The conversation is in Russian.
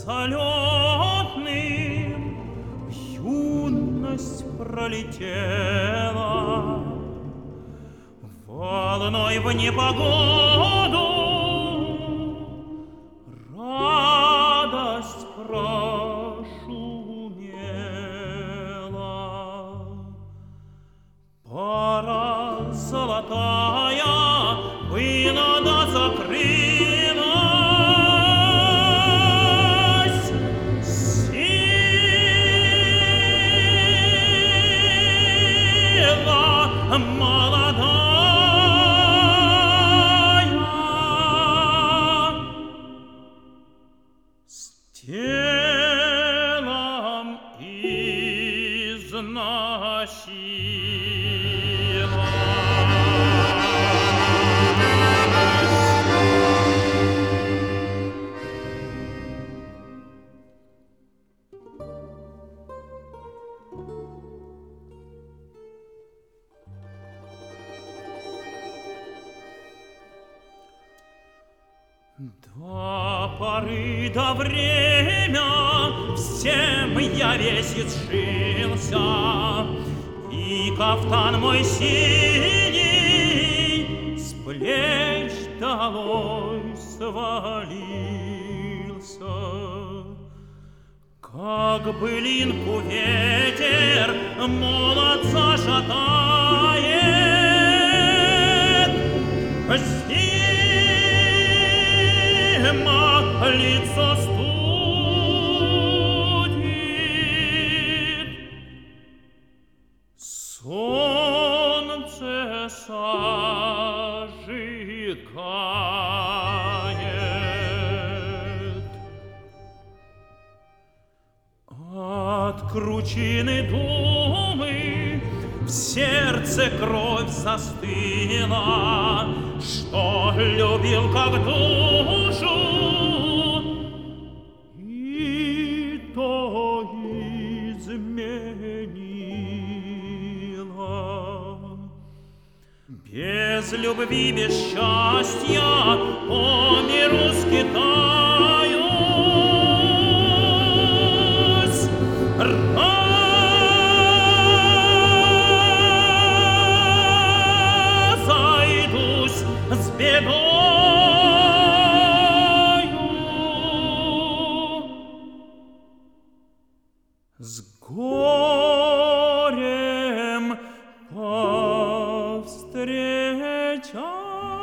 залетным юность пролетела, волной в непогоду радость прошумела. Пора золотая была да закрылась, сила молодая с телом до поры до время всем я весь изжился, и кафтан мой синий с плеч долой свалился. Как былинку ветер молот зашатает, лицо студит, солнце сожигает. От кручины думы в сердце кровь застыла, что любил как душу, и то изменила. Без любви, без счастья по миру скитаюсь, разойдусь с бедою, с горем повстречаюсь.